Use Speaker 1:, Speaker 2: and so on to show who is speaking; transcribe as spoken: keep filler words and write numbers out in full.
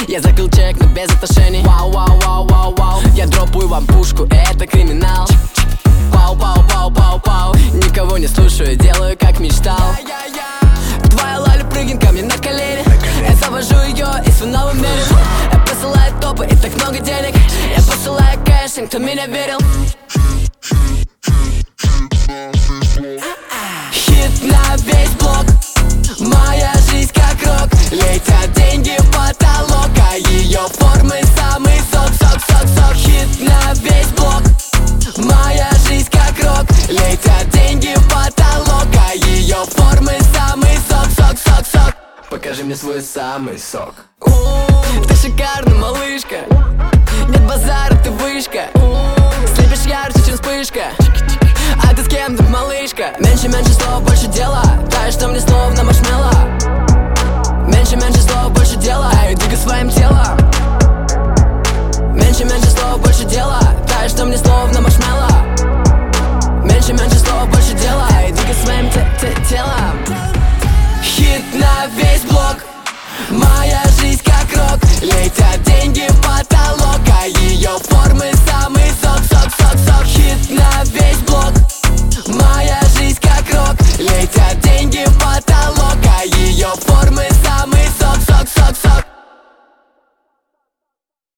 Speaker 1: Я закрыл чек, но без отношений. Вау, вау, вау, вау, вау. Я дропаю вам пушку, это криминал. Пау, пау, пау, пау, пау. Никого не слушаю, делаю как мечтал. Твоя Лаля прыгнет ко мне на колени. Я завожу ее и свой новый мерин. Я посылаю топы и так много денег. Я посылаю кэш тем, кто меня верил. Хит на весь блок. Моя жизнь как рок. Летят деньги в потолок, а ее формы самый сок, сок, сок, сок. Хит на весь блок. Моя жизнь как рок. Летят деньги в потолок, а ее формы самый сок, сок, сок, сок. Покажи мне свой самый сок. Ты шикарна, малышка. Нет базара, ты вышка. Слепишь ярче, чем вспышка. А ты с кем-то, малышка? Меньше, меньше слов, больше дела. Дай, что мне словно маршмеллоу. Меньше, меньше слов, больше дела. Эй, ты